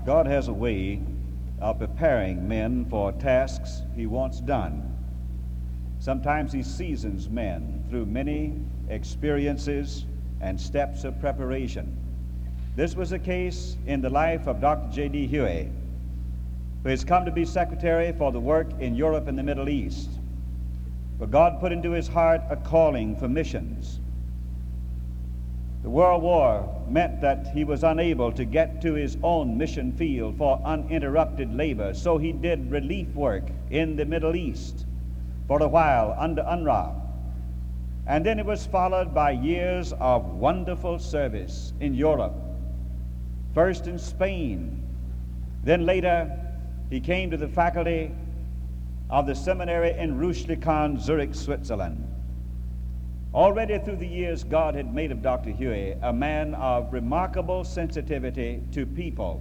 God has a way of preparing men for tasks he wants done. Sometimes he seasons men through many experiences and steps of preparation. This was the case in the life of Dr. J.D. Huey, who has come to be secretary for the work in Europe and the Middle East. But God put into his heart a calling for missions. The World War meant that he was unable to get to his own mission field for uninterrupted labor, so he did relief work in the Middle East for a while under UNRWA. And then it was followed by years of wonderful service in Europe, first in Spain. Then later he came to the faculty of the seminary in Rüschlikon, Zurich, Switzerland. Already through the years, God had made of Dr. Huey a man of remarkable sensitivity to people.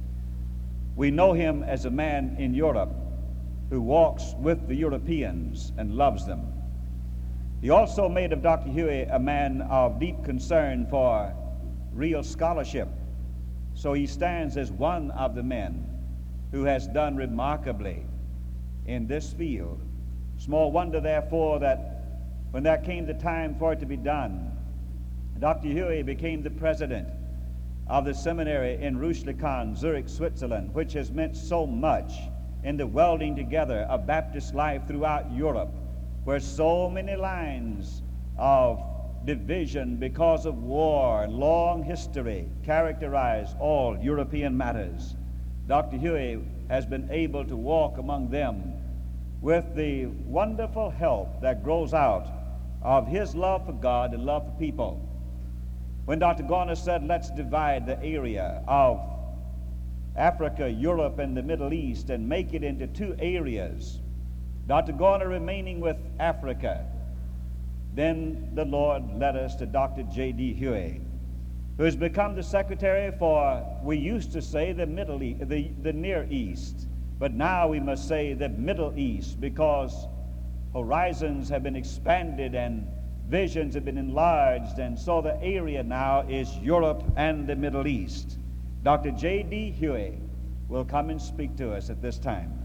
We know him as a man in Europe who walks with the Europeans and loves them. He also made of Dr. Huey a man of deep concern for real scholarship. So he stands as one of the men who has done remarkably in this field. Small wonder, therefore, that when there came the time for it to be done, Dr. Huey became the president of the seminary in Rüschlikon, Zurich, Switzerland, which has meant so much in the welding together of Baptist life throughout Europe, where so many lines of division because of war and long history characterize all European matters. Dr. Huey has been able to walk among them with the wonderful help that grows out of his love for God and love for people. When Dr. Garner said, let's divide the area of Africa, Europe, and the Middle East and make it into two areas, Dr. Garner remaining with Africa, then the Lord led us to Dr. J.D. Huey, who has become the secretary for, we used to say, the Near East, but now we must say the Middle East, because horizons have been expanded and visions have been enlarged, and so the area now is Europe and the Middle East. Dr. J.D. Huey will come and speak to us at this time.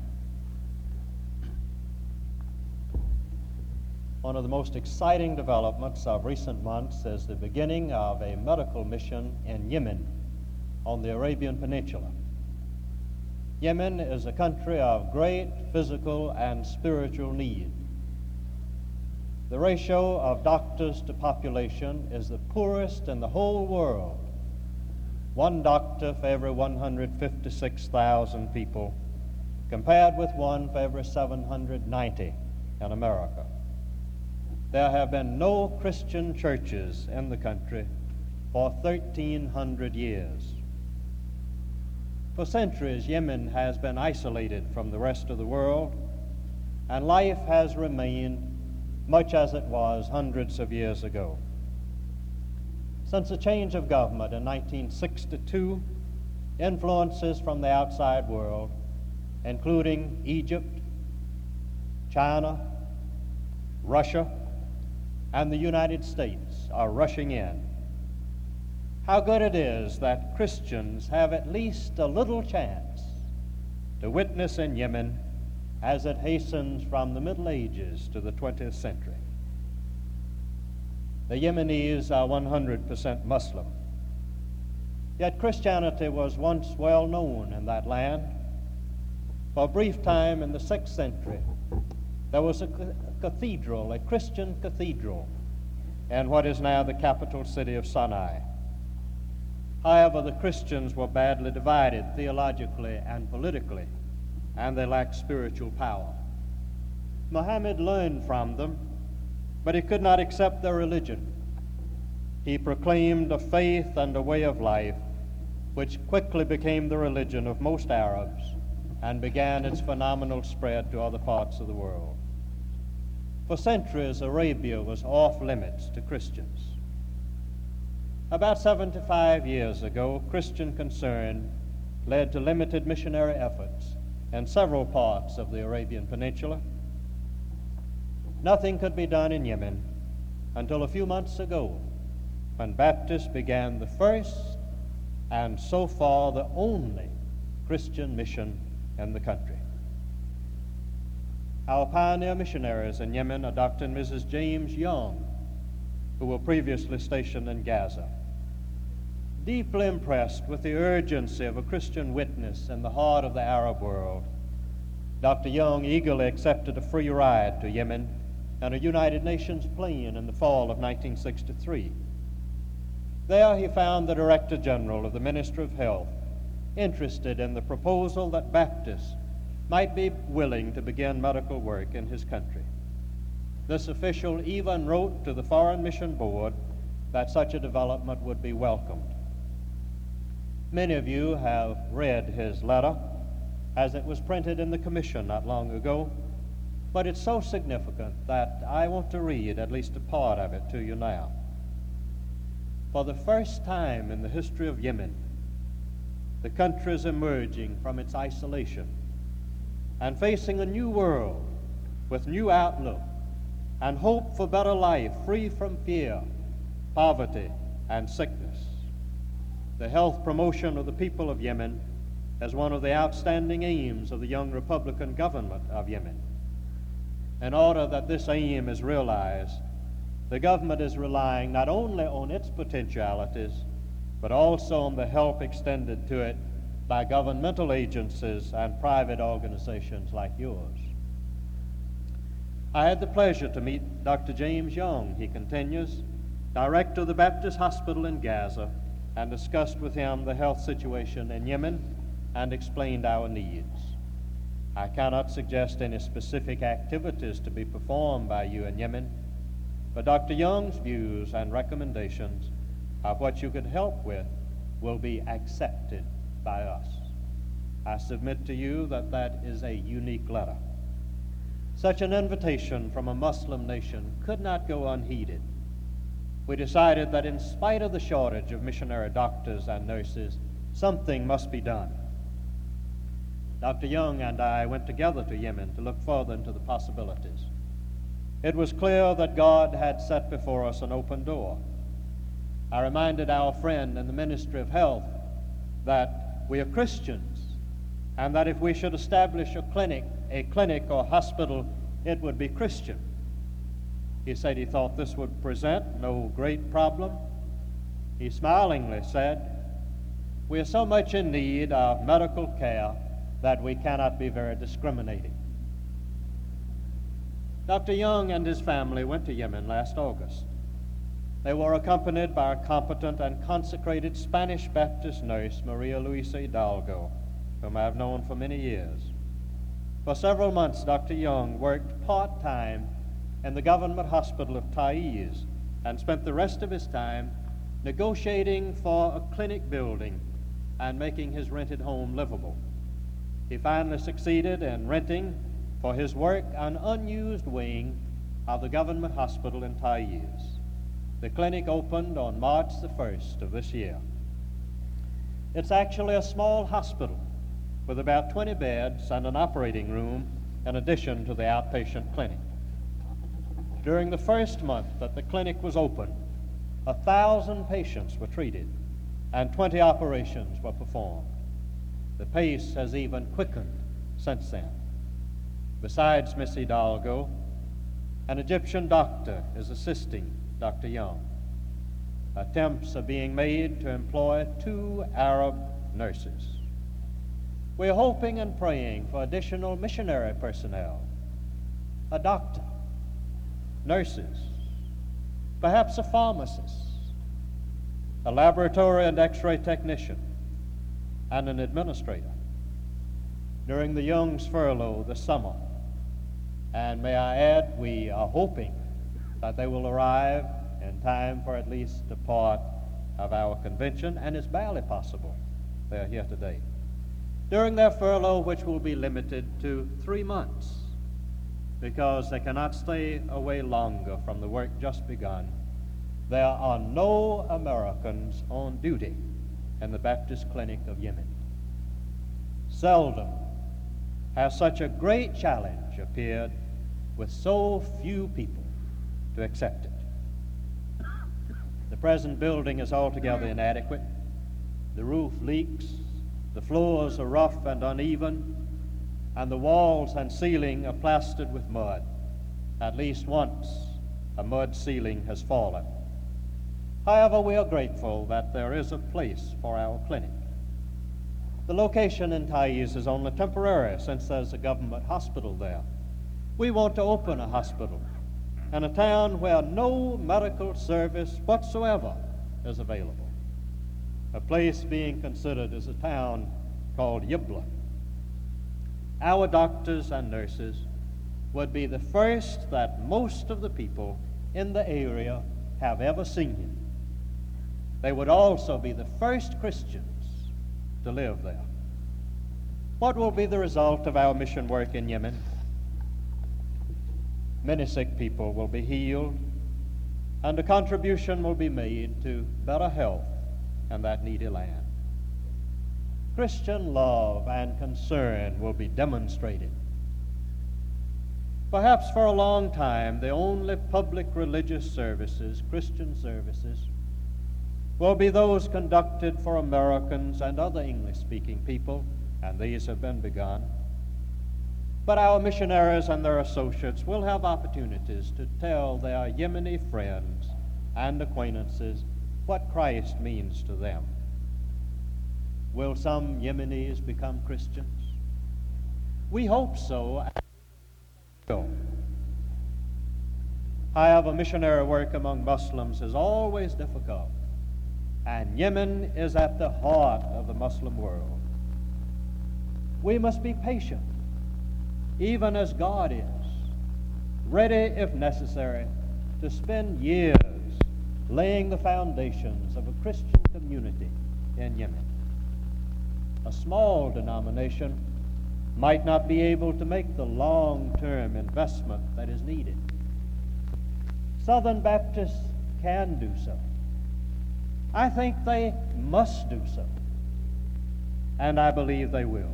One of the most exciting developments of recent months is the beginning of a medical mission in Yemen on the Arabian Peninsula. Yemen is a country of great physical and spiritual need. The ratio of doctors to population is the poorest in the whole world. One doctor for every 156,000 people, compared with one for every 790 in America. There have been no Christian churches in the country for 1,300 years. For centuries, Yemen has been isolated from the rest of the world, and life has remained much as it was hundreds of years ago. Since the change of government in 1962, influences from the outside world, including Egypt, China, Russia, and the United States, are rushing in. How good it is that Christians have at least a little chance to witness in Yemen as it hastens from the Middle Ages to the 20th century. The Yemenis are 100% Muslim. Yet Christianity was once well known in that land. For a brief time in the 6th century, there was a cathedral, a Christian cathedral, in what is now the capital city of Sana'a. However, the Christians were badly divided theologically and politically, and they lacked spiritual power. Muhammad learned from them, but he could not accept their religion. He proclaimed a faith and a way of life which quickly became the religion of most Arabs and began its phenomenal spread to other parts of the world. For centuries, Arabia was off limits to Christians. About 75 years ago, Christian concern led to limited missionary efforts in several parts of the Arabian Peninsula. Nothing could be done in Yemen until a few months ago, when Baptists began the first and so far the only Christian mission in the country. Our pioneer missionaries in Yemen are Dr. and Mrs. James Young, who were previously stationed in Gaza. Deeply impressed with the urgency of a Christian witness in the heart of the Arab world, Dr. Young eagerly accepted a free ride to Yemen on a United Nations plane in the fall of 1963. There he found the Director General of the Ministry of Health interested in the proposal that Baptists might be willing to begin medical work in his country. This official even wrote to the Foreign Mission Board that such a development would be welcomed. Many of you have read his letter as it was printed in the Commission not long ago, but it's so significant that I want to read at least a part of it to you now. For the first time in the history of Yemen, the country is emerging from its isolation and facing a new world with new outlook and hope for better life free from fear, poverty, and sickness. The health promotion of the people of Yemen is one of the outstanding aims of the young Republican government of Yemen. In order that this aim is realized, the government is relying not only on its potentialities, but also on the help extended to it by governmental agencies and private organizations like yours. I had the pleasure to meet Dr. James Young, he continues, director of the Baptist Hospital in Gaza, and discussed with him the health situation in Yemen and explained our needs. I cannot suggest any specific activities to be performed by you in Yemen, but Dr. Young's views and recommendations of what you could help with will be accepted by us. I submit to you that that is a unique letter. Such an invitation from a Muslim nation could not go unheeded. We decided that in spite of the shortage of missionary doctors and nurses, something must be done. Dr. Young and I went together to Yemen to look further into the possibilities. It was clear that God had set before us an open door. I reminded our friend in the Ministry of Health that we are Christians and that if we should establish a clinic or hospital, it would be Christian. He said he thought this would present no great problem. He smilingly said, "We are so much in need of medical care that we cannot be very discriminating." Dr. Young and his family went to Yemen last August. They were accompanied by a competent and consecrated Spanish Baptist nurse, Maria Luisa Hidalgo, whom I have known for many years. For several months, Dr. Young worked part-time in the government hospital of Taiz and spent the rest of his time negotiating for a clinic building and making his rented home livable. He finally succeeded in renting for his work an unused wing of the government hospital in Taiz. The clinic opened on March the 1st of this year. It's actually a small hospital with about 20 beds and an operating room in addition to the outpatient clinic. During the first month that the clinic was open, 1,000 patients were treated and 20 operations were performed. The pace has even quickened since then. Besides Miss Hidalgo, an Egyptian doctor is assisting Dr. Young. Attempts are being made to employ 2 Arab nurses. We are hoping and praying for additional missionary personnel, a doctor, nurses, perhaps a pharmacist, a laboratory and x-ray technician, and an administrator. During the Young's furlough this summer, and may I add, we are hoping that they will arrive in time for at least a part of our convention, and it's barely possible they are here today. During their furlough, which will be limited to 3 months, because they cannot stay away longer from the work just begun, there are no Americans on duty in the Baptist Clinic of Yemen. Seldom has such a great challenge appeared with so few people to accept it. The present building is altogether inadequate. The roof leaks, The floors are rough and uneven, and the walls and ceiling are plastered with mud. At least once a mud ceiling has fallen. However, we are grateful that there is a place for our clinic. The location in Thais is only temporary since there's a government hospital there. We want to open a hospital in a town where no medical service whatsoever is available. A place being considered is a town called Yibla. Our doctors and nurses would be the first that most of the people in the area have ever seen. They would also be the first Christians to live there. What will be the result of our mission work in Yemen? Many sick people will be healed, and a contribution will be made to better health in that needy land. Christian love and concern will be demonstrated. Perhaps for a long time, the only public religious services, Christian services, will be those conducted for Americans and other English-speaking people, and these have been begun. But our missionaries and their associates will have opportunities to tell their Yemeni friends and acquaintances what Christ means to them. Will some Yemenis become Christians? We hope so. However, missionary work among Muslims is always difficult, and Yemen is at the heart of the Muslim world. We must be patient, even as God is, ready, if necessary, to spend years laying the foundations of a Christian community in Yemen. A small denomination might not be able to make the long-term investment that is needed. Southern Baptists can do so. I think they must do so, and I believe they will.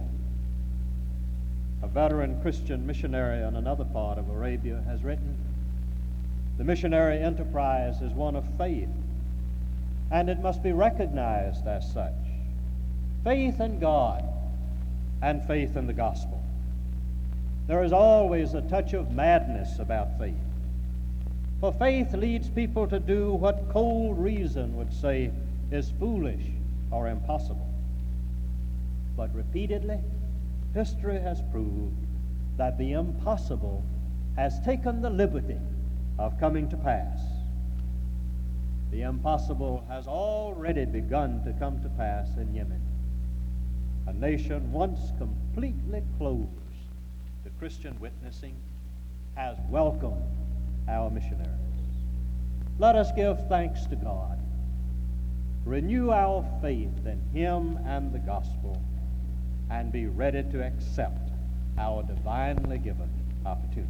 A veteran Christian missionary in another part of Arabia has written, "The missionary enterprise is one of faith, and it must be recognized as such. Faith in God and faith in the gospel. There is always a touch of madness about faith, for faith leads people to do what cold reason would say is foolish or impossible. But repeatedly, history has proved that the impossible has taken the liberty of coming to pass. The impossible has already begun to come to pass in Yemen, a nation once completely closed to Christian witnessing has welcomed our missionaries. Let us give thanks to God, renew our faith in Him and the gospel, and be ready to accept our divinely given opportunities."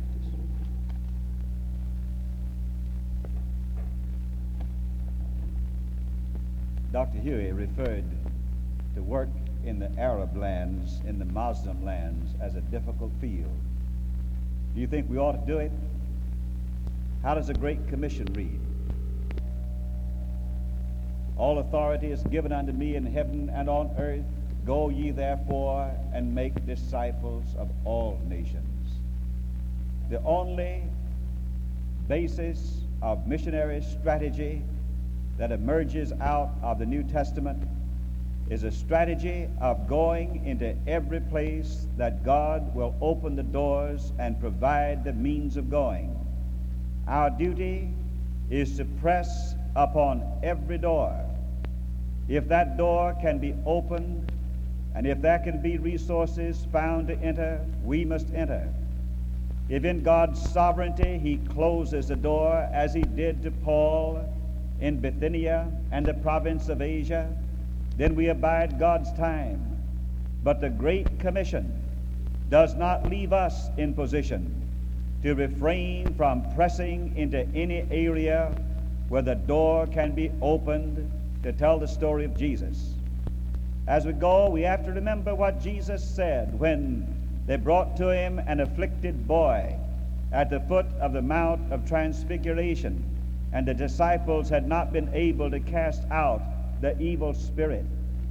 Dr. Huey referred to work in the Arab lands, in the Muslim lands, as a difficult field. Do you think we ought to do it? How does the Great Commission read? "All authority is given unto me in heaven and on earth. Go ye therefore and make disciples of all nations." The only basis of missionary strategy that emerges out of the New Testament is a strategy of going into every place that God will open the doors and provide the means of going. Our duty is to press upon every door. If that door can be opened, and if there can be resources found to enter, we must enter. If in God's sovereignty He closes the door, as He did to Paul in Bithynia and the province of Asia, then we abide God's time. But the Great Commission does not leave us in position to refrain from pressing into any area where the door can be opened to tell the story of Jesus. As we go, we have to remember what Jesus said when they brought to Him an afflicted boy at the foot of the Mount of Transfiguration, and the disciples had not been able to cast out the evil spirit.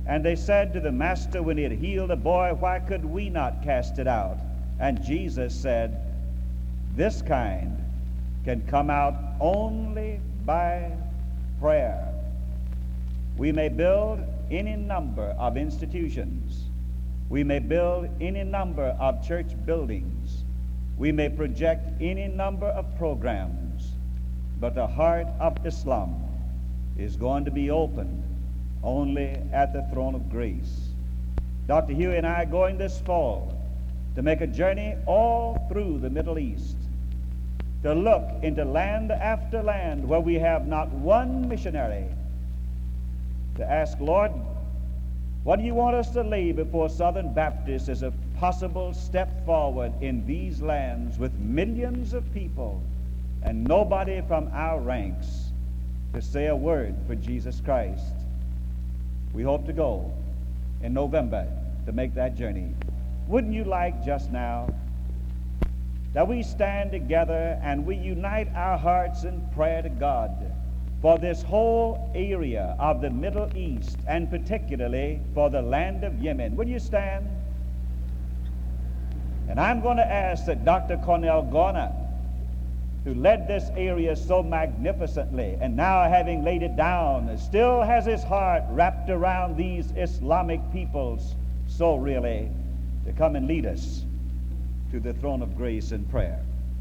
And they said to the master when he had healed a boy, why could we not cast it out? And Jesus said, this kind can come out only by prayer. We may build any number of institutions. We may build any number of church buildings. We may project any number of programs. But the heart of Islam is going to be opened only at the throne of grace. Dr. Huey and I are going this fall to make a journey all through the Middle East, to look into land after land where we have not one missionary, to ask, Lord, what do you want us to lay before Southern Baptists as a possible step forward in these lands with millions of people and nobody from our ranks to say a word for Jesus Christ? We hope to go in November to make that journey. Wouldn't you like just now that we stand together and we unite our hearts in prayer to God for this whole area of the Middle East, and particularly for the land of Yemen? Will you stand? And I'm going to ask that Dr. Cornell Garner, who led this area so magnificently, and now having laid it down, still has his heart wrapped around these Islamic peoples so really, to come and lead us to the throne of grace in prayer.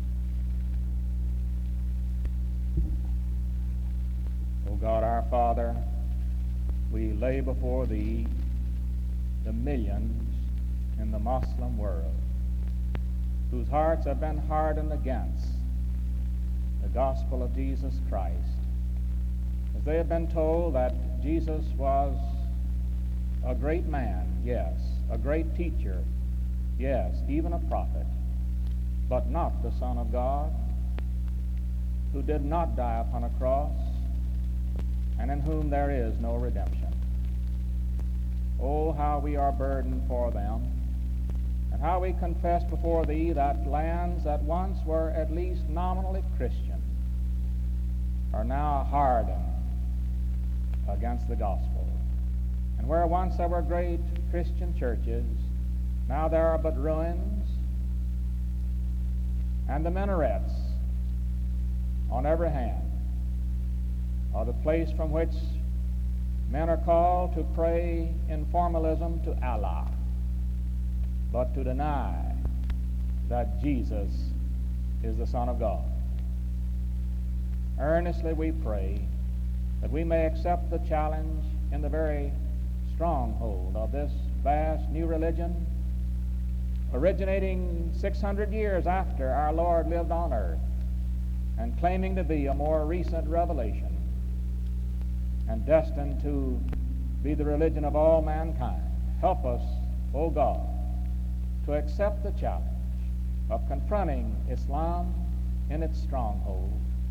O God our Father, we lay before Thee the millions in the Muslim world whose hearts have been hardened against the gospel of Jesus Christ, as they have been told that Jesus was a great man, yes, a great teacher, yes, even a prophet, but not the Son of God, who did not die upon a cross, and in whom there is no redemption. Oh, how we are burdened for them, and how we confess before Thee that lands that once were at least nominally Christian are now hardened against the gospel. And where once there were great Christian churches, now there are but ruins, and the minarets on every hand are the place from which men are called to pray in formalism to Allah, but to deny that Jesus is the Son of God. Earnestly we pray that we may accept the challenge in the very stronghold of this vast new religion, originating 600 years after our Lord lived on earth, and claiming to be a more recent revelation, and destined to be the religion of all mankind. Help us, O God, to accept the challenge of confronting Islam in its stronghold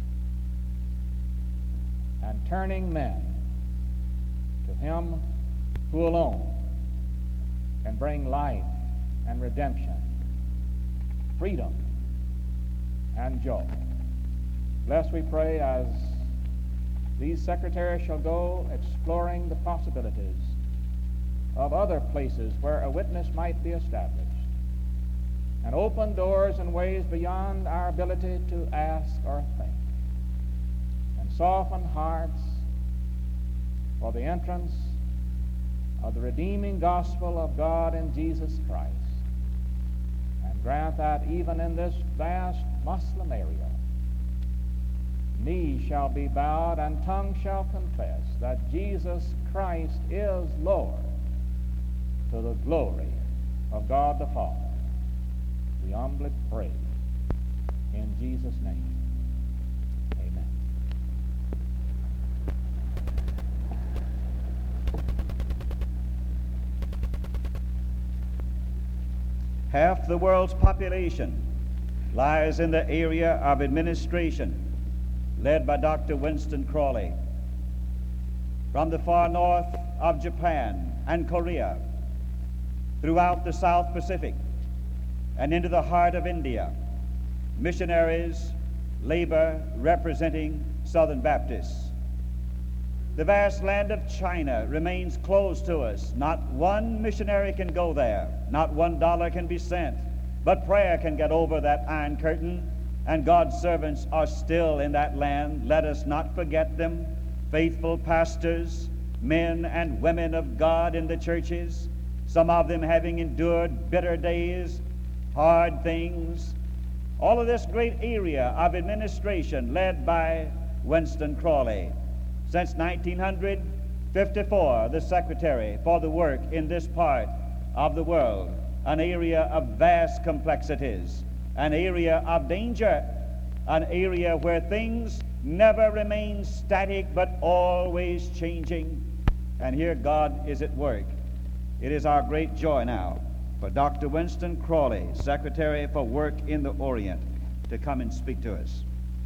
and turning men to Him who alone can bring life and redemption, freedom and joy. Bless, we pray, as these secretaries shall go exploring the possibilities of other places where a witness might be established, and open doors in ways beyond our ability to ask or think, and soften hearts for the entrance of the redeeming gospel of God in Jesus Christ, and grant that even in this vast Muslim area, knees shall be bowed and tongue shall confess that Jesus Christ is Lord, to the glory of God the Father. We humbly pray in Jesus' name. Amen. Half the world's population lies in the area of administration led by Dr. Winston Crawley. From the far north of Japan and Korea, throughout the South Pacific, and into the heart of India, missionaries labor representing Southern Baptists. The vast land of China remains closed to us. Not one missionary can go there. Not $1 can be sent. But prayer can get over that iron curtain, and God's servants are still in that land. Let us not forget them. Faithful pastors, men and women of God in the churches, some of them having endured bitter days, hard things. All of this great area of administration led by Winston Crawley. Since 1954, the Secretary for the work in this part of the world, an area of vast complexities, an area of danger, an area where things never remain static but always changing. And here God is at work. It is our great joy now for Dr. Winston Crawley, Secretary for Work in the Orient, to come and speak to us.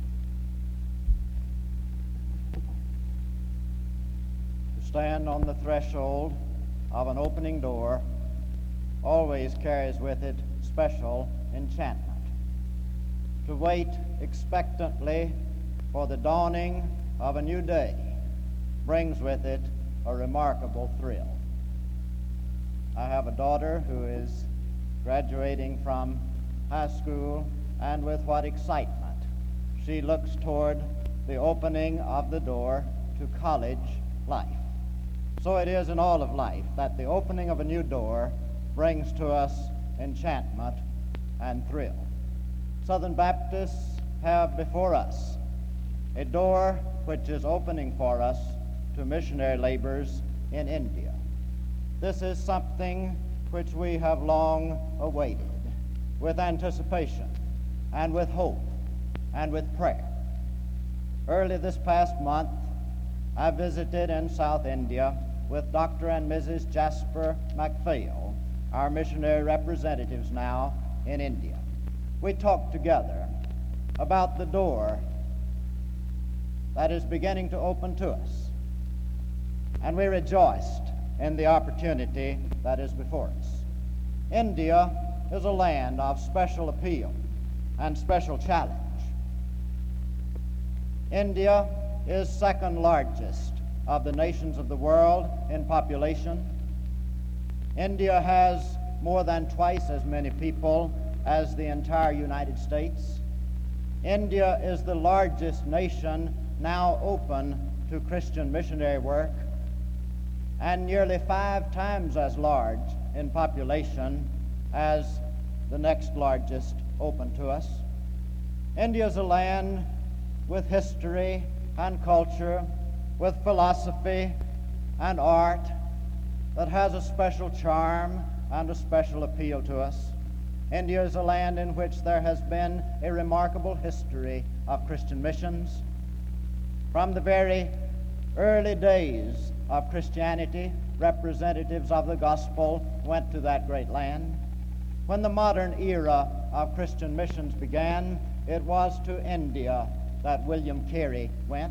To stand on the threshold of an opening door always carries with it special enchantment. To wait expectantly for the dawning of a new day brings with it a remarkable thrill. I have a daughter who is graduating from high school, and with what excitement she looks toward the opening of the door to college life. So it is in all of life that the opening of a new door brings to us enchantment and thrill. Southern Baptists have before us a door which is opening for us to missionary labors in India. This is something which we have long awaited with anticipation and with hope and with prayer. Early this past month, I visited in South India with Dr. and Mrs. Jasper MacPhail, our missionary representatives now in India. We talked together about the door that is beginning to open to us, and we rejoiced in the opportunity that is before us. India is a land of special appeal and special challenge. India is second largest of the nations of the world in population. India has more than twice as many people as the entire United States. India is the largest nation now open to Christian missionary work, and nearly 5 times as large in population as the next largest open to us. India is a land with history and culture, with philosophy and art that has a special charm and a special appeal to us. India is a land in which there has been a remarkable history of Christian missions. From the very early days of Christianity, representatives of the gospel went to that great land. When the modern era of Christian missions began, it was to India that William Carey went.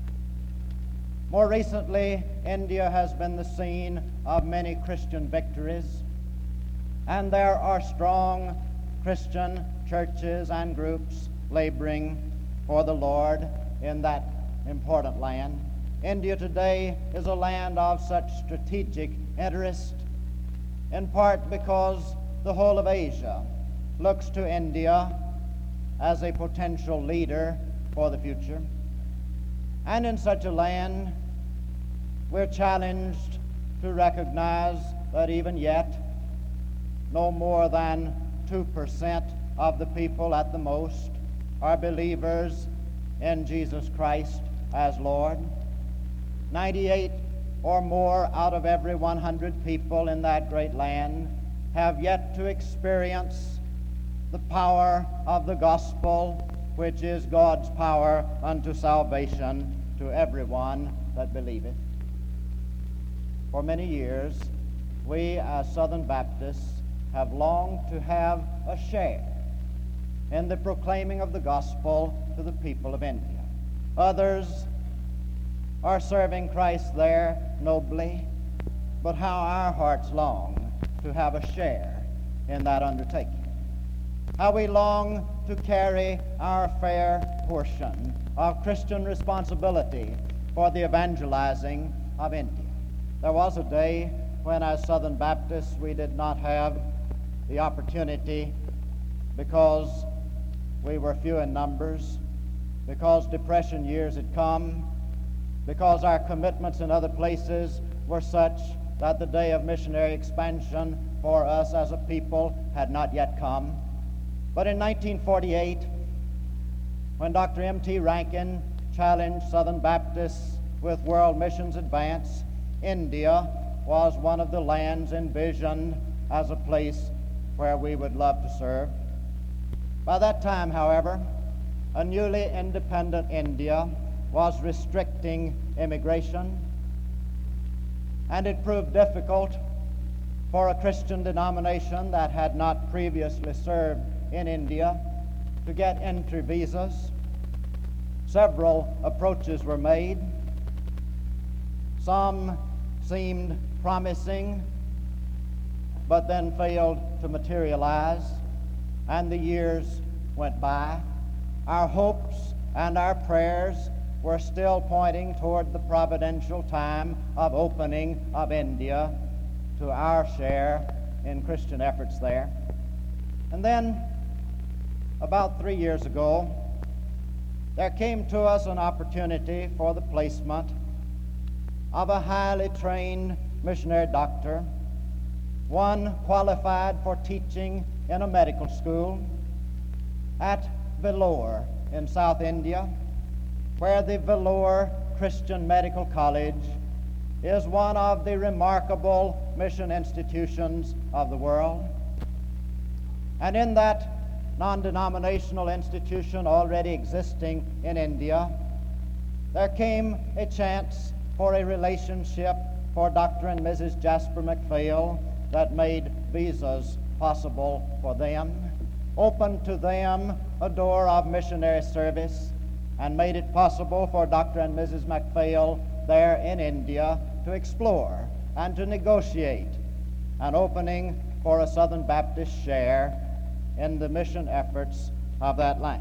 More recently, India has been the scene of many Christian victories, and there are strong Christian churches and groups laboring for the Lord in that important land. India today is a land of such strategic interest, in part because the whole of Asia looks to India as a potential leader for the future. And in such a land, we're challenged to recognize that even yet, no more than 2% of the people at the most are believers in Jesus Christ as Lord. 98 or more out of every 100 people in that great land have yet to experience the power of the gospel, which is God's power unto salvation to everyone that believeth. For many years, we as Southern Baptists have longed to have a share in the proclaiming of the gospel to the people of India. Others are serving Christ there nobly, but how our hearts long to have a share in that undertaking. How we long to carry our fair portion of Christian responsibility for the evangelizing of India. There was a day when, as Southern Baptists, we did not have the opportunity because we were few in numbers, because Depression years had come, because our commitments in other places were such that the day of missionary expansion for us as a people had not yet come. But in 1948, when Dr. M.T. Rankin challenged Southern Baptists with World Missions Advance, India was one of the lands envisioned as a place where we would love to serve. By that time, however, a newly independent India was restricting immigration, and it proved difficult for a Christian denomination that had not previously served in India to get entry visas. Several approaches were made. Some seemed promising, but then failed to materialize, and the years went by. Our hopes and our prayers were still pointing toward the providential time of opening of India to our share in Christian efforts there. And then, about 3 years ago, there came to us an opportunity for the placement of a highly trained missionary doctor, one qualified for teaching in a medical school at Vellore in South India, where the Vellore Christian Medical College is one of the remarkable mission institutions of the world. And in that non-denominational institution already existing in India, there came a chance for a relationship for Dr. and Mrs. Jasper McPhail that made visas possible for them, opened to them a door of missionary service, and made it possible for Dr. and Mrs. McPhail there in India to explore and to negotiate an opening for a Southern Baptist share in the mission efforts of that land.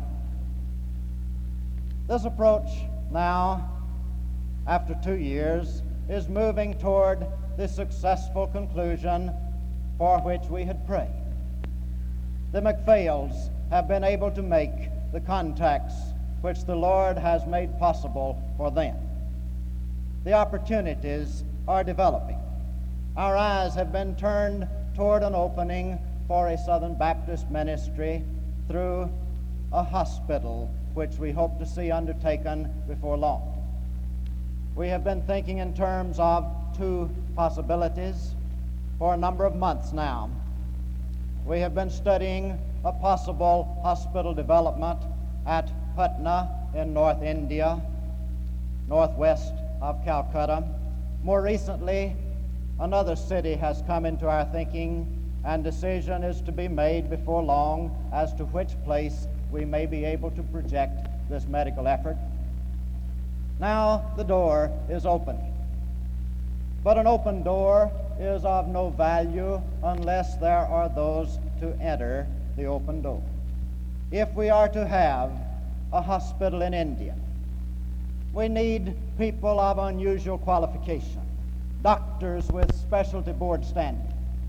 This approach now, after 2 years, is moving toward the successful conclusion for which we had prayed. The McPhails have been able to make the contacts which the Lord has made possible for them. The opportunities are developing. Our eyes have been turned toward an opening for a Southern Baptist ministry through a hospital which we hope to see undertaken before long. We have been thinking in terms of 2 possibilities for a number of months now. We have been studying a possible hospital development at Patna in North India, northwest of Calcutta. More recently, another city has come into our thinking, and decision is to be made before long as to which place we may be able to project this medical effort. Now the door is opening. But an open door is of no value unless there are those to enter the open door. If we are to have a hospital in India, we need people of unusual qualification, doctors with specialty board standing,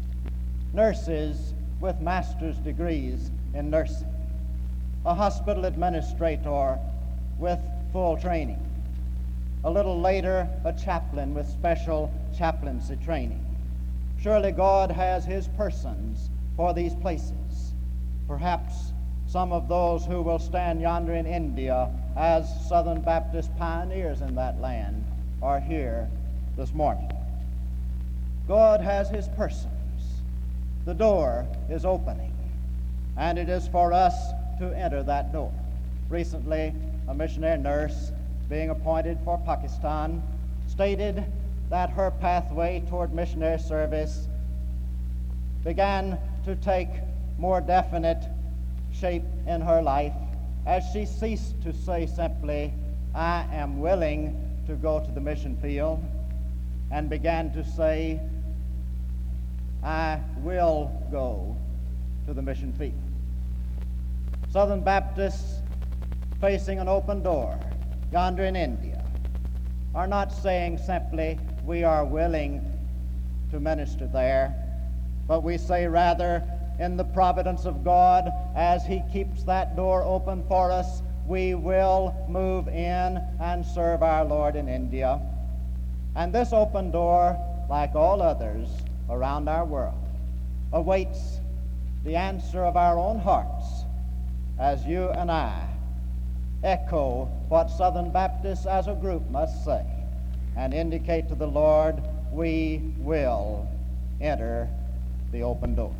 nurses with master's degrees in nursing, a hospital administrator with full training, a little later a chaplain with special chaplaincy training. Surely God has his persons for these places. Perhaps some of those who will stand yonder in India as Southern Baptist pioneers in that land are here this morning. God has his persons. The door is opening, and it is for us to enter that door. Recently, a missionary nurse being appointed for Pakistan stated that her pathway toward missionary service began to take more definite shape in her life as she ceased to say simply, "I am willing to go to the mission field," and began to say, "I will go to the mission field." Southern Baptists facing an open door yonder in India are not saying simply, we are willing to minister there, but we say rather, in the providence of God, as He keeps that door open for us, we will move in and serve our Lord in India. And this open door, like all others around our world, awaits the answer of our own hearts as you and I echo what Southern Baptists as a group must say and indicate to the Lord, we will enter the open door.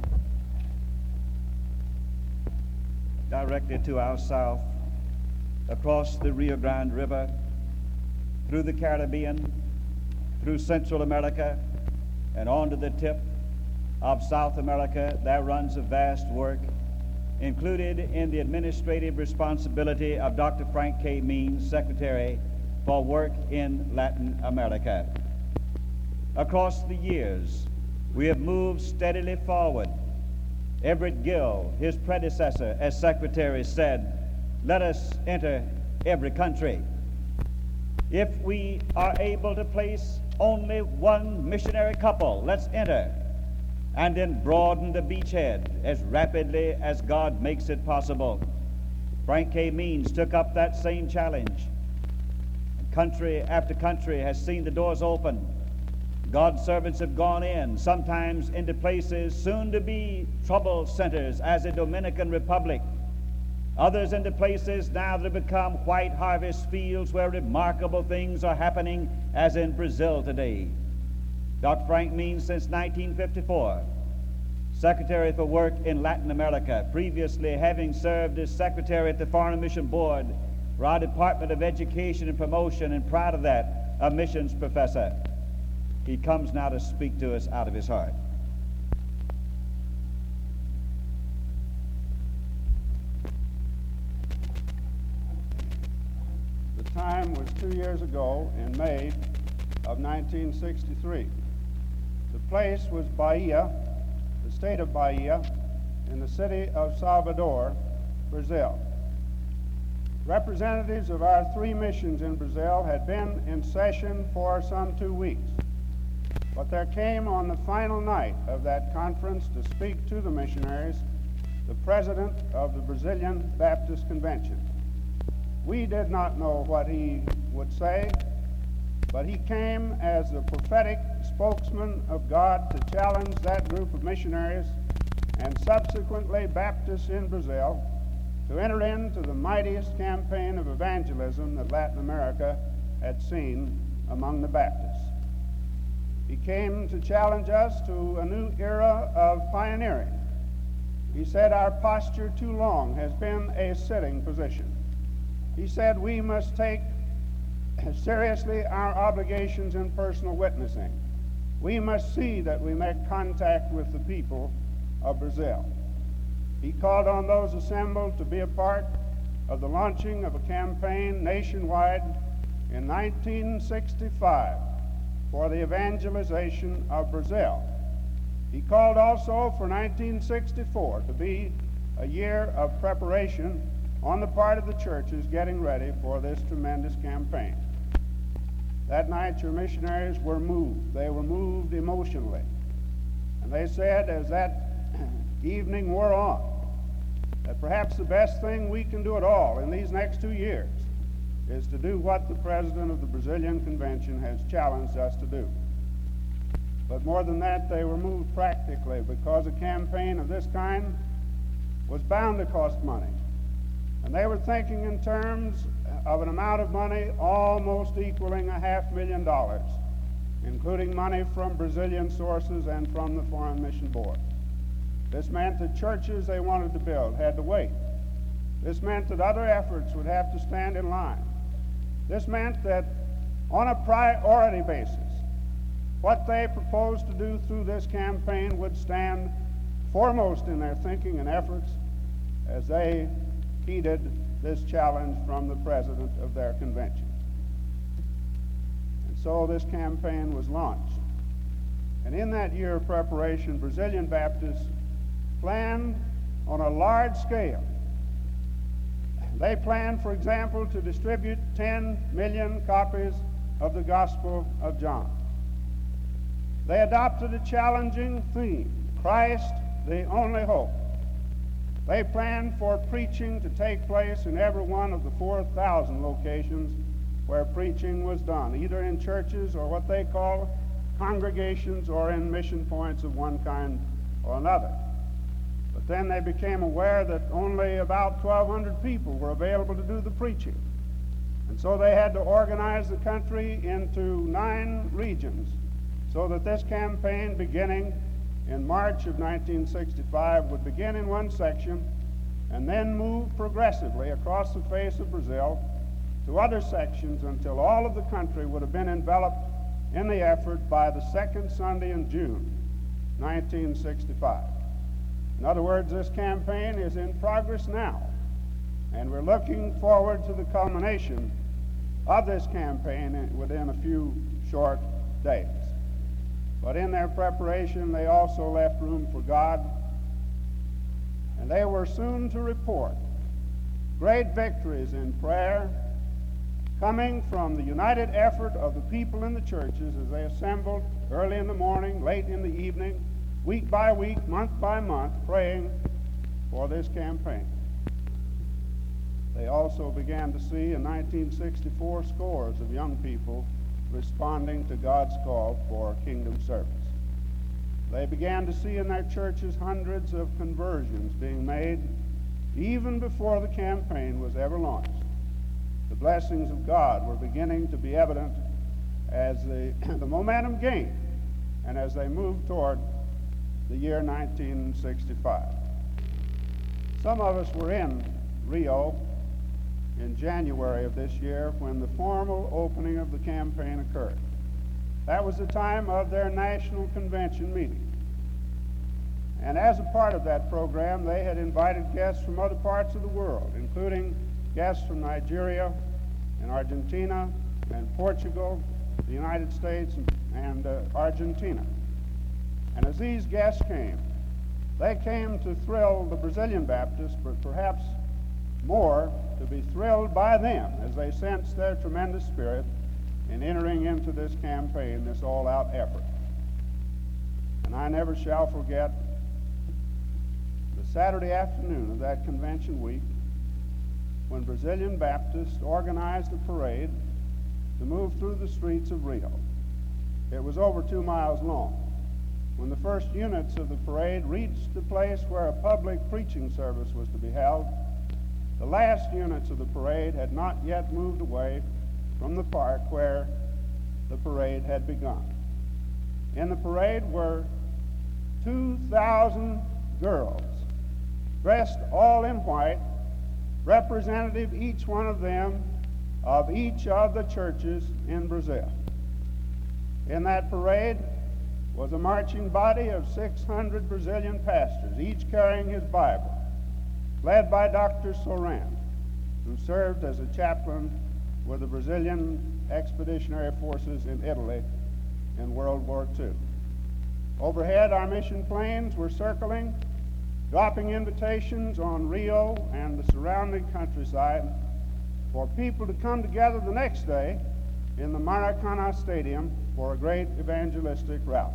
Directly to our south, across the Rio Grande River, through the Caribbean, through Central America, and on to the tip of South America, there runs a vast work included in the administrative responsibility of Dr. Frank K. Means, Secretary for Work in Latin America. Across the years, we have moved steadily forward. Everett Gill, his predecessor as Secretary, said, "Let us enter every country." If we are able to place only one missionary couple, let's enter and then broaden the beachhead as rapidly as God makes it possible. Frank K. Means took up that same challenge. Country after country has seen the doors open. God's servants have gone in, sometimes into places soon to be trouble centers as the Dominican Republic, others into places now that have become white harvest fields where remarkable things are happening, as in Brazil today. Dr. Frank Means, since 1954, Secretary for Work in Latin America, previously having served as Secretary at the Foreign Mission Board for our Department of Education and Promotion, and prior to that, a missions professor. He comes now to speak to us out of his heart. The time was 2 years ago in May of 1963. The place was Bahia, the state of Bahia, in the city of Salvador, Brazil. Representatives of our 3 missions in Brazil had been in session for some 2 weeks. But there came on the final night of that conference to speak to the missionaries the president of the Brazilian Baptist Convention. We did not know what he would say, but he came as the prophetic spokesman of God to challenge that group of missionaries and subsequently Baptists in Brazil to enter into the mightiest campaign of evangelism that Latin America had seen among the Baptists. He came to challenge us to a new era of pioneering. He said our posture too long has been a sitting position. He said we must take seriously our obligations in personal witnessing. We must see that we make contact with the people of Brazil. He called on those assembled to be a part of the launching of a campaign nationwide in 1965 for the evangelization of Brazil. He called also for 1964 to be a year of preparation on the part of the churches getting ready for this tremendous campaign. That night your missionaries were moved. They were moved emotionally. And they said as that evening wore on, that perhaps the best thing we can do at all in these next 2 years is to do what the president of the Brazilian Convention has challenged us to do. But more than that, they were moved practically, because a campaign of this kind was bound to cost money. And they were thinking in terms of an amount of money almost equaling $500,000, including money from Brazilian sources and from the Foreign Mission Board. This meant that churches they wanted to build had to wait. This meant that other efforts would have to stand in line. This meant that on a priority basis, what they proposed to do through this campaign would stand foremost in their thinking and efforts as they heeded this challenge from the president of their convention. And so this campaign was launched. And in that year of preparation, Brazilian Baptists planned on a large scale. They planned, for example, to distribute 10 million copies of the Gospel of John. They adopted a challenging theme, Christ, the only hope. They planned for preaching to take place in every one of the 4,000 locations where preaching was done, either in churches or what they call congregations or in mission points of one kind or another. But then they became aware that only about 1,200 people were available to do the preaching. And so they had to organize the country into 9 regions so that this campaign, beginning in March of 1965, would begin in one section and then move progressively across the face of Brazil to other sections until all of the country would have been enveloped in the effort by the second Sunday in June 1965. In other words, this campaign is in progress now, and we're looking forward to the culmination of this campaign within a few short days. But in their preparation, they also left room for God, and they were soon to report great victories in prayer coming from the united effort of the people in the churches as they assembled early in the morning, late in the evening, week by week, month by month, praying for this campaign. They also began to see in 1964 scores of young people responding to God's call for kingdom service. They began to see in their churches hundreds of conversions being made even before the campaign was ever launched. The blessings of God were beginning to be evident as the momentum gained and as they moved toward the year 1965. Some of us were in Rio in January of this year when the formal opening of the campaign occurred. That was the time of their national convention meeting. And as a part of that program, they had invited guests from other parts of the world, including guests from Nigeria and Argentina and Portugal, the United States, and Argentina. And as these guests came, they came to thrill the Brazilian Baptists, but perhaps more to be thrilled by them as they sensed their tremendous spirit in entering into this campaign, this all-out effort. And I never shall forget the Saturday afternoon of that convention week when Brazilian Baptists organized a parade to move through the streets of Rio. It was over 2 miles long. When the first units of the parade reached the place where a public preaching service was to be held, the last units of the parade had not yet moved away from the park where the parade had begun. In the parade were 2,000 girls, dressed all in white, representative, each one of them, of each of the churches in Brazil. In that parade was a marching body of 600 Brazilian pastors, each carrying his Bible, led by Dr. Soran, who served as a chaplain with the Brazilian Expeditionary Forces in Italy in World War II. Overhead, our mission planes were circling, dropping invitations on Rio and the surrounding countryside for people to come together the next day in the Maracanã Stadium for a great evangelistic route.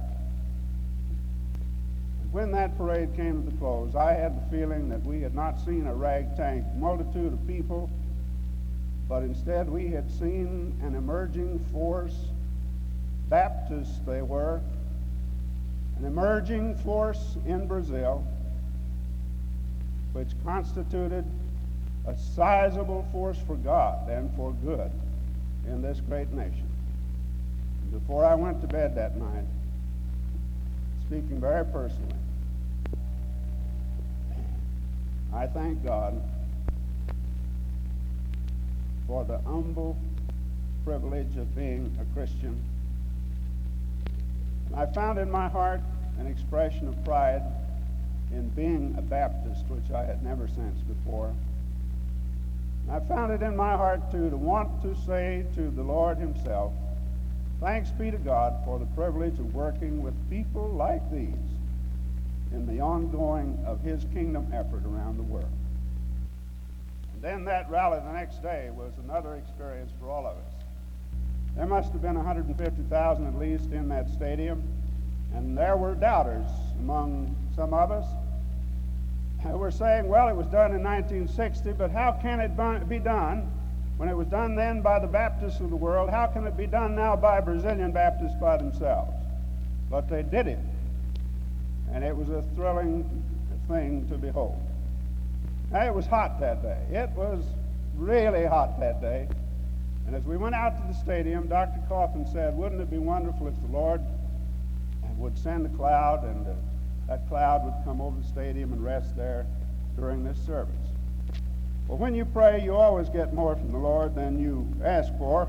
When that parade came to the close, I had the feeling that we had not seen a ragtag multitude of people, but instead we had seen an emerging force. Baptists they were, an emerging force in Brazil, which constituted a sizable force for God and for good in this great nation. And before I went to bed that night, speaking very personally, I thank God for the humble privilege of being a Christian. And I found in my heart an expression of pride in being a Baptist, which I had never sensed before. And I found it in my heart, too, to want to say to the Lord himself, thanks be to God for the privilege of working with people like these in the ongoing of his kingdom effort around the world. And then that rally the next day was another experience for all of us. There must have been 150,000 at least in that stadium, and there were doubters among some of us. We're saying, well, it was done in 1960, but how can it be done when it was done then by the Baptists of the world? How can it be done now by Brazilian Baptists by themselves? But they did it, and it was a thrilling thing to behold. Now, it was hot that day. It was really hot that day. And as we went out to the stadium, Dr. Coffin said, wouldn't it be wonderful if the Lord would send a cloud, and that cloud would come over the stadium and rest there during this service. Well, when you pray, you always get more from the Lord than you ask for.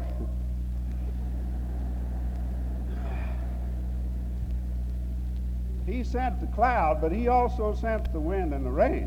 He sent the cloud, but he also sent the wind and the rain.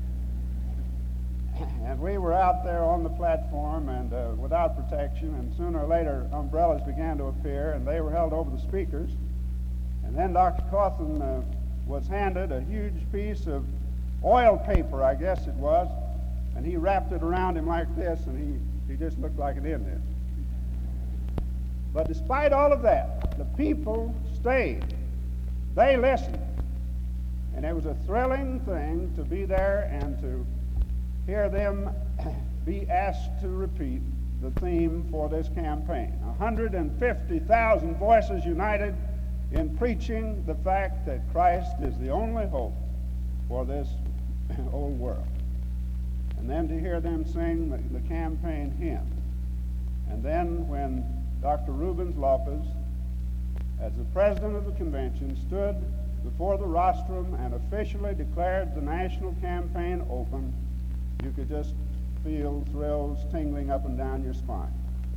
And we were out there on the platform and without protection, and sooner or later umbrellas began to appear, and they were held over the speakers. And then Dr. Coffin was handed a huge piece of oil paper, I guess it was, and he wrapped it around him like this, and he just looked like an Indian. But despite all of that, the people stayed. They listened. And it was a thrilling thing to be there and to hear them be asked to repeat the theme for this campaign. 150,000 voices united in preaching the fact that Christ is the only hope for this old world. And then to hear them sing the campaign hymn. And then when Dr. Rubens Lopez, as the president of the convention, stood before the rostrum and officially declared the national campaign open, you could just feel thrills tingling up and down your spine.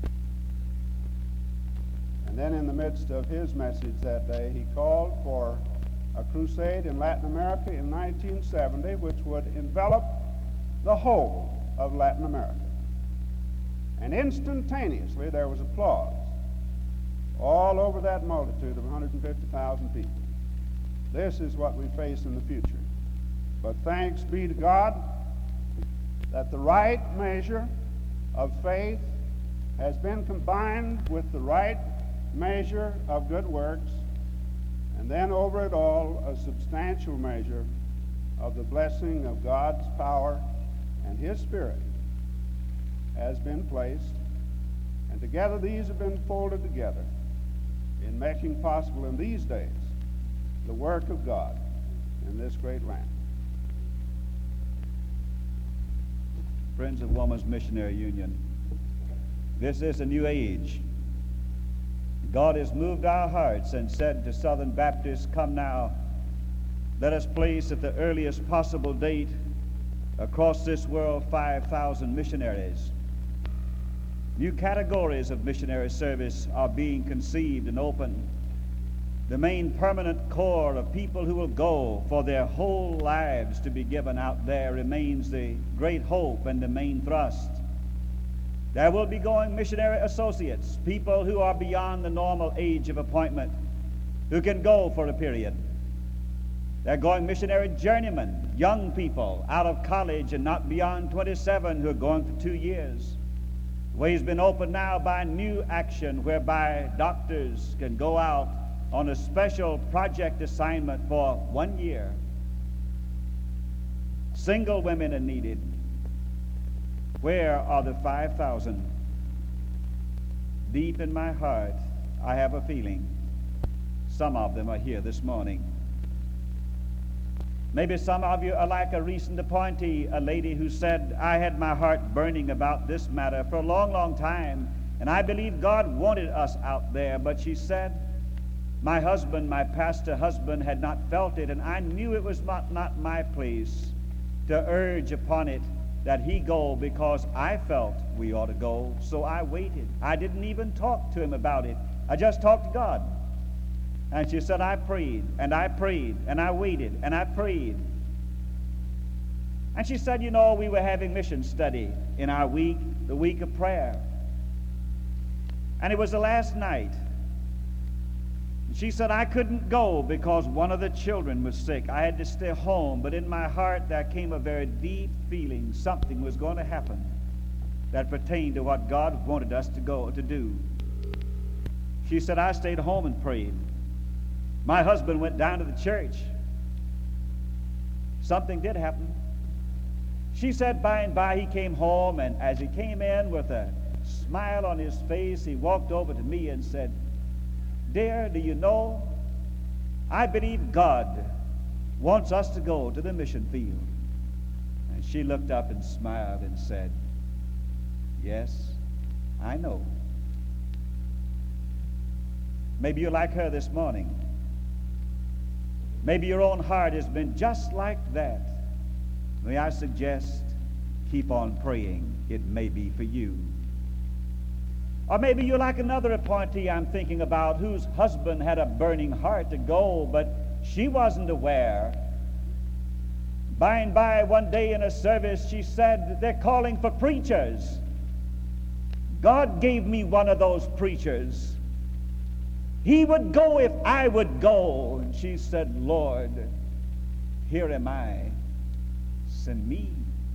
And then in the midst of his message that day, he called for a crusade in Latin America in 1970, which would envelop the whole of Latin America. And instantaneously there was applause all over that multitude of 150,000 people. This is what we face in the future. But thanks be to God that the right measure of faith has been combined with the right measure of good works, and then over it all a substantial measure of the blessing of God's power and His Spirit has been placed, and together these have been folded together in making possible in these days the work of God in this great land. Friends of Woman's Missionary Union, this is a new age. God has moved our hearts and said to Southern Baptists, come now, let us place at the earliest possible date across this world 5,000 missionaries. New categories of missionary service are being conceived and opened. The main permanent core of people who will go for their whole lives to be given out there remains the great hope and the main thrust. There will be going missionary associates, people who are beyond the normal age of appointment, who can go for a period. They're going missionary journeymen, young people out of college and not beyond 27 who are going for 2 years. The way has been opened now by new action whereby doctors can go out on a special project assignment for 1 year. Single women are needed. Where are the 5,000? Deep in my heart, I have a feeling some of them are here this morning. Maybe some of you are like a recent appointee, a lady who said, I had my heart burning about this matter for a long, long time, and I believe God wanted us out there, but she said, my husband, my pastor husband, had not felt it, and I knew it was not my place to urge upon it that he go because I felt we ought to go, so I waited. I didn't even talk to him about it. I just talked to God. And she said, I prayed, and I prayed, and I waited, and I prayed. And she said, you know, we were having mission study in our week, the week of prayer. And it was the last night. She said, I couldn't go because one of the children was sick. I had to stay home, but in my heart there came a very deep feeling something was going to happen that pertained to what God wanted us to go to do. She said, I stayed home and prayed. My husband went down to the church. Something did happen. She said by and by he came home, and as he came in with a smile on his face, he walked over to me and said, Dear, do you know, I believe God wants us to go to the mission field. And she looked up and smiled and said, Yes, I know. Maybe you're like her this morning. Maybe your own heart has been just like that. May I suggest, keep on praying. It may be for you. Or maybe you're like another appointee I'm thinking about, whose husband had a burning heart to go, but she wasn't aware. By and by, one day in a service, she said, they're calling for preachers. God gave me one of those preachers. He would go if I would go. And she said, Lord, here am I. Send me.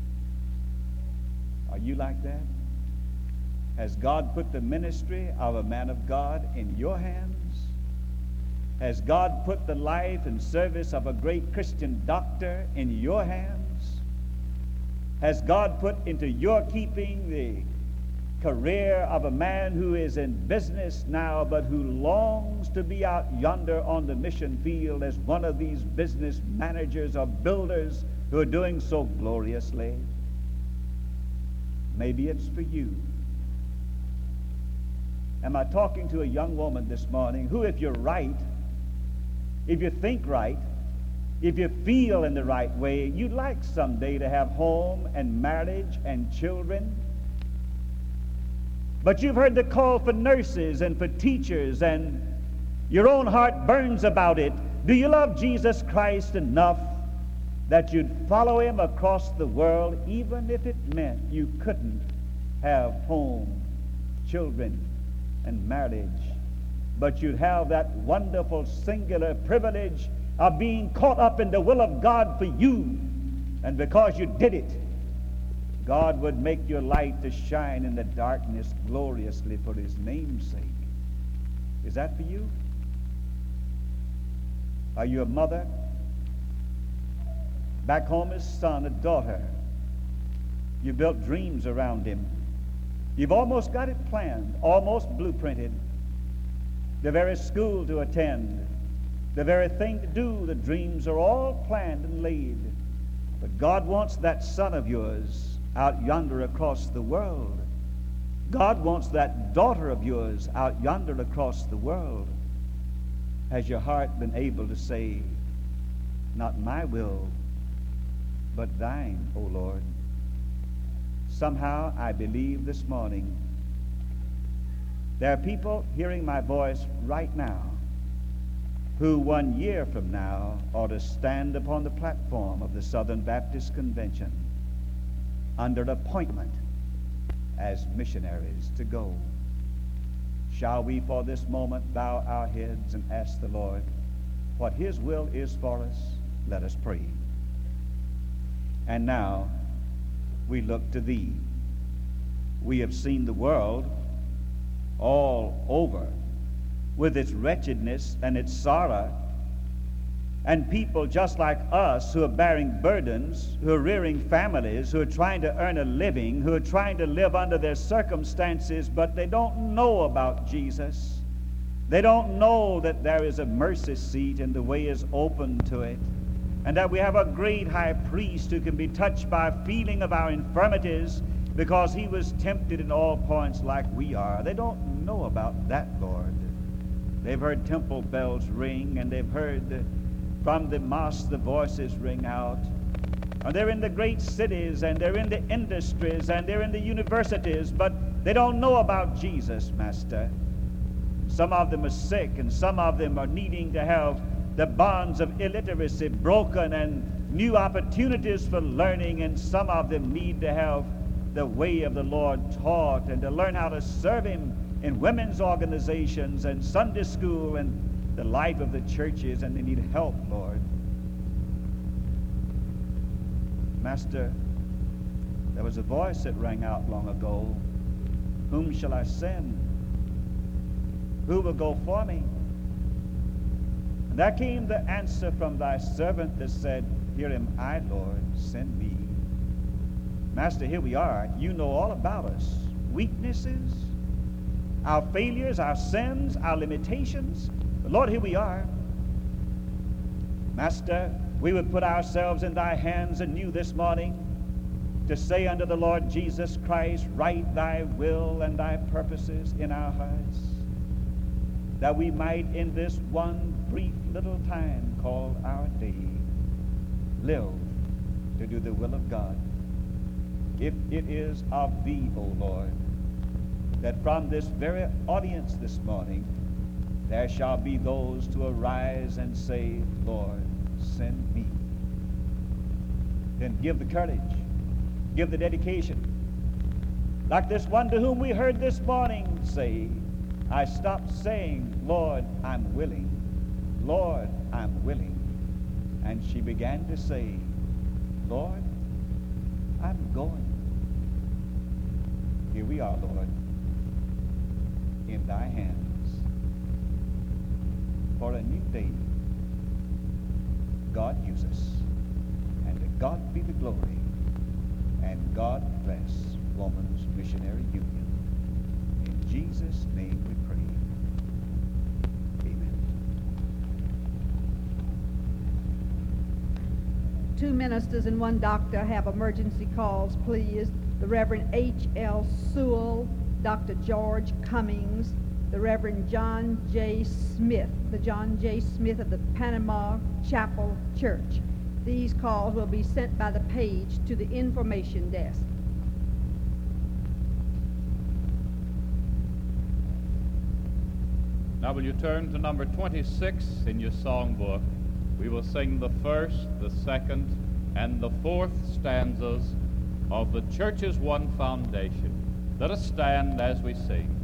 Are you like that? Has God put the ministry of a man of God in your hands? Has God put the life and service of a great Christian doctor in your hands? Has God put into your keeping the career of a man who is in business now but who longs to be out yonder on the mission field as one of these business managers or builders who are doing so gloriously? Maybe it's for you. Am I talking to a young woman this morning who, if you're right, if you think right, if you feel in the right way, you'd like someday to have home and marriage and children? But you've heard the call for nurses and for teachers, and your own heart burns about it. Do you love Jesus Christ enough that you'd follow him across the world, even if it meant you couldn't have home, children, and marriage, but you'd have that wonderful singular privilege of being caught up in the will of God for you, and because you did it, God would make your light to shine in the darkness gloriously for his name's sake. Is that for you? Are you a mother? Back home is son, a daughter. You built dreams around him. You've almost got it planned, almost blueprinted. The very school to attend, the very thing to do, the dreams are all planned and laid. But God wants that son of yours out yonder across the world. God wants that daughter of yours out yonder across the world. Has your heart been able to say, not my will, but thine, O Lord? Somehow I believe this morning there are people hearing my voice right now who 1 year from now ought to stand upon the platform of the Southern Baptist Convention under appointment as missionaries to go. Shall we for this moment bow our heads and ask the Lord what his will is for us? Let us pray. And now we look to thee. We have seen the world all over with its wretchedness and its sorrow, and people just like us who are bearing burdens, who are rearing families, who are trying to earn a living, who are trying to live under their circumstances, but they don't know about Jesus. They don't know that there is a mercy seat and the way is open to it, and that we have a great high priest who can be touched by a feeling of our infirmities because he was tempted in all points like we are. They don't know about that, Lord. They've heard temple bells ring, and they've heard from the mosque the voices ring out. And they're in the great cities, and they're in the industries, and they're in the universities, but they don't know about Jesus, Master. Some of them are sick, and some of them are needing to have the bonds of illiteracy broken and new opportunities for learning, and some of them need to have the way of the Lord taught and to learn how to serve him in women's organizations and Sunday school and the life of the churches, and they need help, Lord. Master, there was a voice that rang out long ago, whom shall I send? Who will go for me? And there came the answer from thy servant that said, Here am I, Lord, send me. Master, here we are. You know all about us. Weaknesses, our failures, our sins, our limitations. But Lord, here we are. Master, we would put ourselves in thy hands anew this morning to say unto the Lord Jesus Christ, write thy will and thy purposes in our hearts, that we might in this one brief little time called our day live to do the will of God. If it is of thee, O Lord, that from this very audience this morning there shall be those to arise and say, Lord, send me. Then give the courage, give the dedication. Like this one to whom we heard this morning say, I stopped saying, Lord, I'm willing. Lord, I'm willing. And she began to say, Lord, I'm going. Here we are, Lord, in thy hands for a new day. God use us, and to God be the glory, and God bless Woman's Missionary Union. In Jesus' name we pray. Amen. 2 ministers and 1 doctor have emergency calls, please. The Reverend H.L. Sewell, Dr. George Cummings, the Reverend John J. Smith, the John J. Smith of the Panama Chapel Church. These calls will be sent by the page to the information desk. Now will you turn to number 26 in your songbook? We will sing the first, the second, and the fourth stanzas of the Church's One Foundation. Let us stand as we sing.